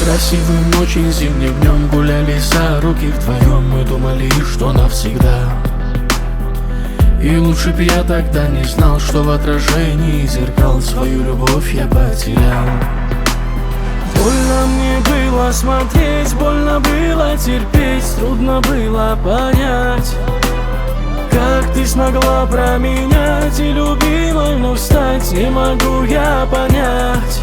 Красивым очень зимним днем гуляли за руки вдвоем. Мы думали, что навсегда. И лучше б я тогда не знал, что в отражении зеркал свою любовь я потерял. Больно мне было смотреть, больно было терпеть, трудно было понять, как ты смогла променять и любимой вновь стать, не могу я понять.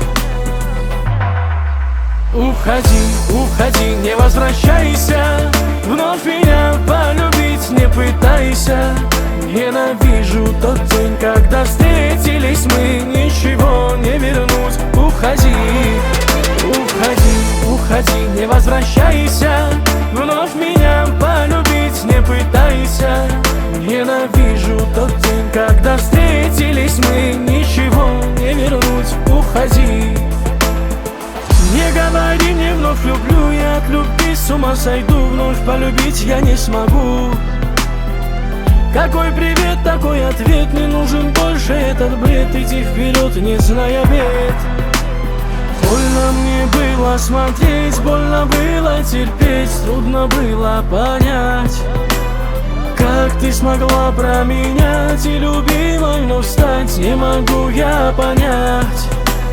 Уходи, уходи, не возвращайся, вновь меня полюбить не пытайся. Ненавижу тот день, когда встретились мы, ничего не вернуть. Уходи, уходи, уходи, не возвращайся, вновь меня полюбить не пытайся. Ненавижу тот день, когда встретились мы, ничего не вернуть. Уходи. Не говори мне вновь люблю, я от любви с ума сойду. Вновь полюбить я не смогу. Какой привет, такой ответ, не нужен больше этот бред. Иди вперед, не зная бед. Больно мне было смотреть, больно было терпеть, трудно было понять, как ты смогла променять и любимой вновь стать, не могу я понять.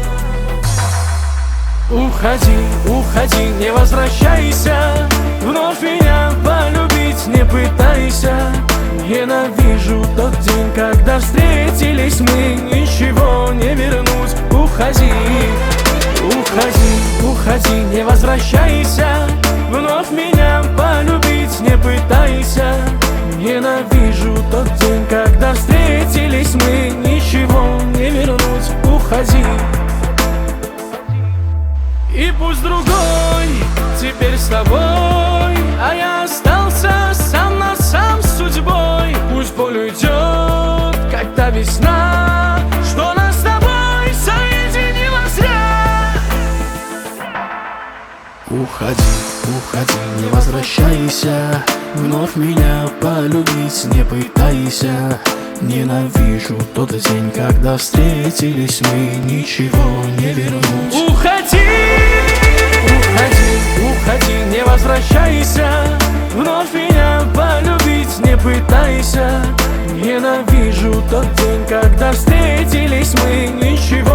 Уходи, уходи, не возвращайся, вновь меня полюбить не пытайся. Ненавижу тот день, когда встретились мы, ничего не вернуть. Уходи, уходи, уходи, не возвращайся, вновь меня полюбить не пытайся. Ненавижу тот день, когда встретились мы, ничего не вернуть. Уходи. И пусть другой теперь с тобой, а я остался сам на сам с судьбой. Пусть боль уйдет, как та весна, что нас с тобой соединила зря. Уходи, уходи, не возвращайся, вновь меня полюбить не пытайся. Ненавижу тот день, когда встретились мы, ничего не вернуть. Уходи, уходи, уходи, не возвращайся, вновь меня полюбить не пытайся. Ненавижу тот день, когда встретились мы, ничего